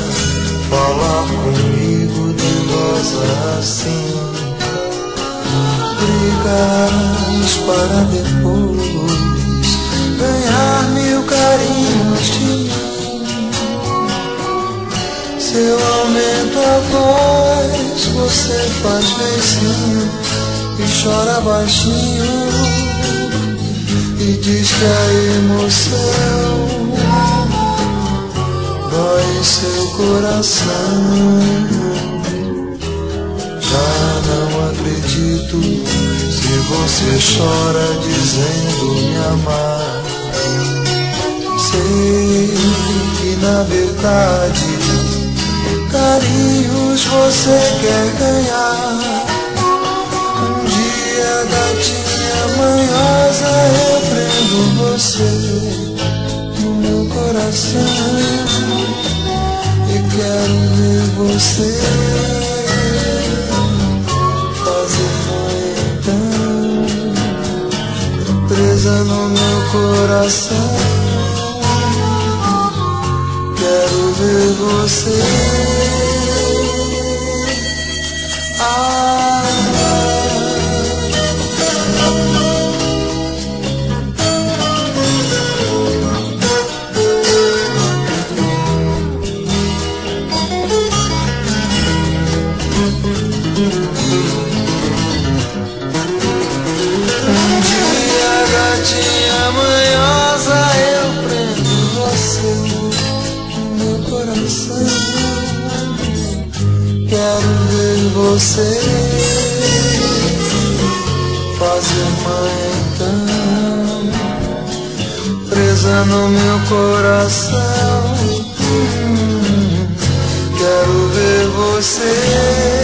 falar comigo de voz assim. Brigas para depois ganhar mil carinhos de mim. Se eu aumento a voz, você faz beicinho e chora baixinho e diz que a emoção dói em seu coração. Já não acredito se você chora dizendo me amar. Sei que na verdade carinhos você quer ganhar. Um dia, gatinha manhosa, eu prendo você no meu coração e quero ver você fazer então, presa no meu coração. Quero ver você. Um dia, gatinha manhosa, eu prendo você no meu coração. Quero ver você fazer mãe então, presa no meu coração. Quero ver você